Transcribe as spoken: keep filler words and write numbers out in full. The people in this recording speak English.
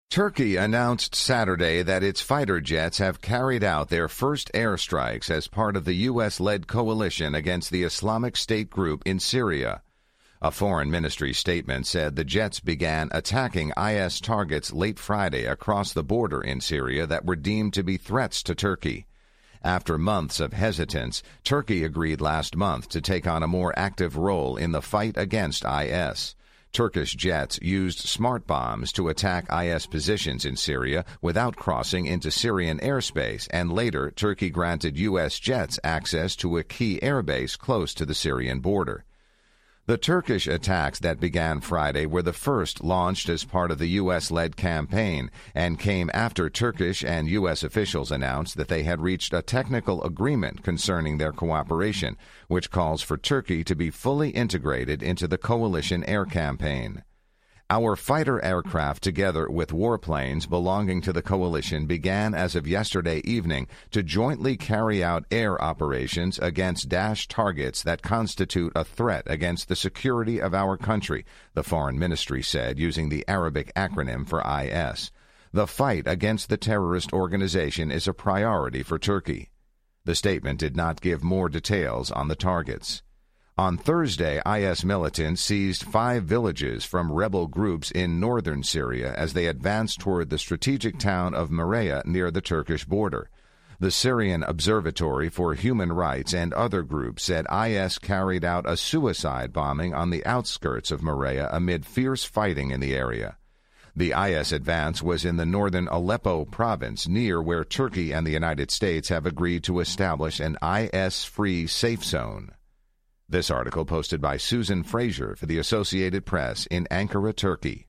Turkey announced Saturday that its fighter jets have carried out their first airstrikes as part of the U S-led coalition against the Islamic State group in Syria. A foreign ministry statement said the jets began attacking I S targets late Friday across the border in Syria that were deemed to be threats to Turkey. After months of hesitance, Turkey agreed last month to take on a more active role in the fight against I S. Turkish jets used smart bombs to attack I S positions in Syria without crossing into Syrian airspace, and later Turkey granted U S jets access to a key airbase close to the Syrian border. The Turkish attacks that began Friday were the first launched as part of the U S-led campaign and came after Turkish and U S officials announced that they had reached a technical agreement concerning their cooperation, which calls for Turkey to be fully integrated into the coalition air campaign. Our fighter aircraft, together with warplanes belonging to the coalition, began as of yesterday evening to jointly carry out air operations against Daesh targets that constitute a threat against the security of our country, the foreign ministry said, using the Arabic acronym for I S. The fight against the terrorist organization is a priority for Turkey. The statement did not give more details on the targets. On Thursday, I S militants seized five villages from rebel groups in northern Syria as they advanced toward the strategic town of Maraya near the Turkish border. The Syrian Observatory for Human Rights and other groups said I S carried out a suicide bombing on the outskirts of Maraya amid fierce fighting in the area. The I S advance was in the northern Aleppo province, near where Turkey and the United States have agreed to establish an I S-free safe zone. This article posted by Susan Fraser for the Associated Press in Ankara, Turkey.